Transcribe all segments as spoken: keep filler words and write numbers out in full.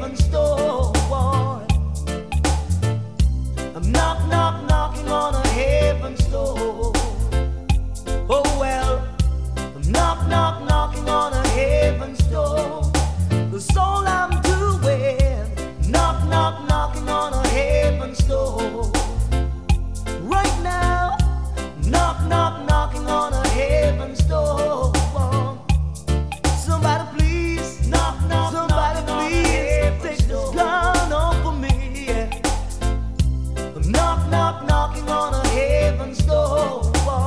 heaven's door. I'm knock, knock, knocking on a heaven's door. Oh well, I'm knock, knock, knocking on a heaven's door. That's all I'm doing. Knock, knock, knocking on a heaven's door. Right now, knock, knock, knocking on a heaven's door. Somebody please, knock, knock, somebody please take this gun off of me. Yeah. Knock, knock, knocking on a heaven's door.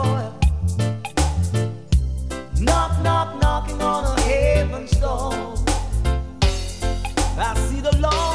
Knock, knock, knocking on a heaven's door. I see the Lord.